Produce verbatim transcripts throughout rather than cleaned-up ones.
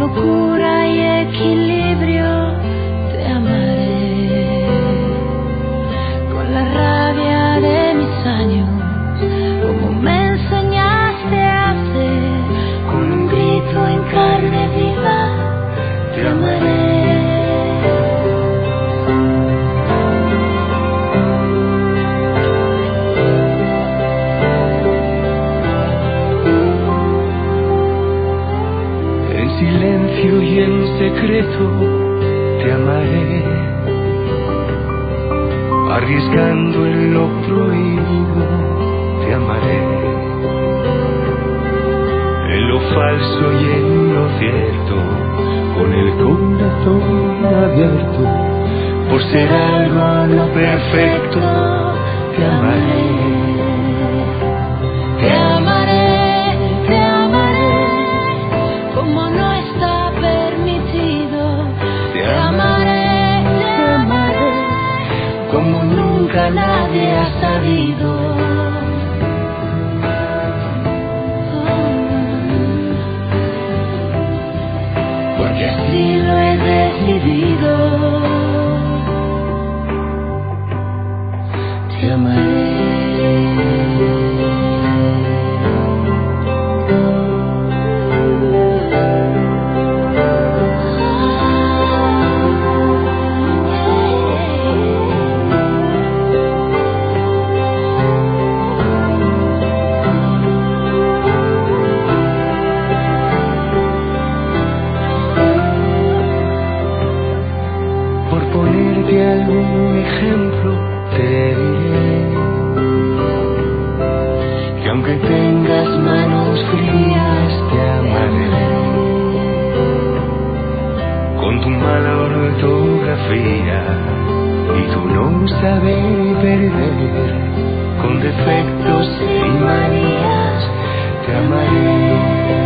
cura y equilibrio te amaré, con la rabia de mis años, como me enseñaste a hacer, con un grito en carne viva te amaré. Silencio y en secreto te amaré, arriesgando en lo prohibido te amaré, en lo falso y en lo cierto, con el corazón abierto, por ser algo no perfecto te amaré, te amaré, te amaré, como no está permitido. Te amaré, te amaré, como nunca nadie ha sabido. Porque así lo he decidido. Te amaré. Algún ejemplo te diré que aunque tengas manos frías te amaré, con tu mala ortografía y tu no saber perder, con defectos y manías te amaré,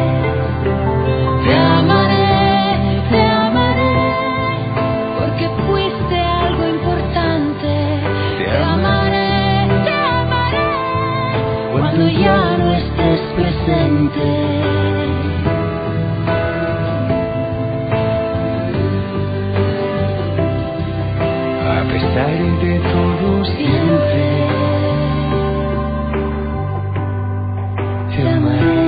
te amaré, te amaré, porque fuiste algo importante. Te amaré, te amaré, cuando ya no estés presente. A pesar de todo siempre te amaré.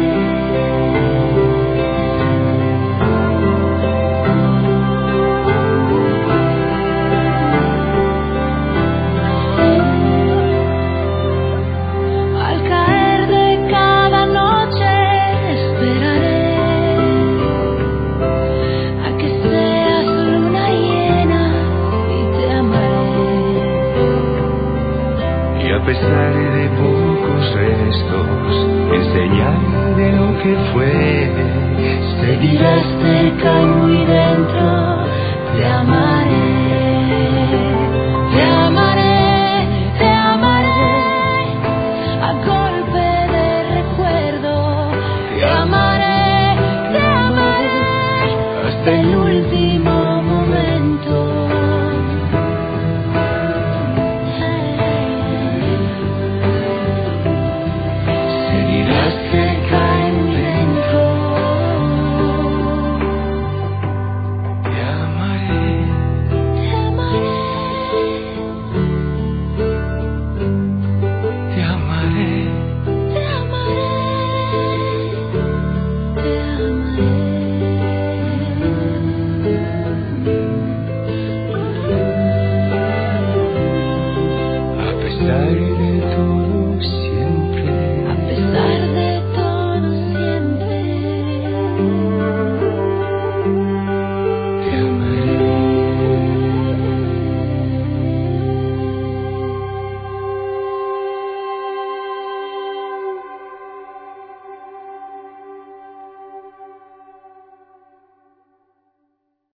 A pesar de pocos restos, en señal de lo que fue.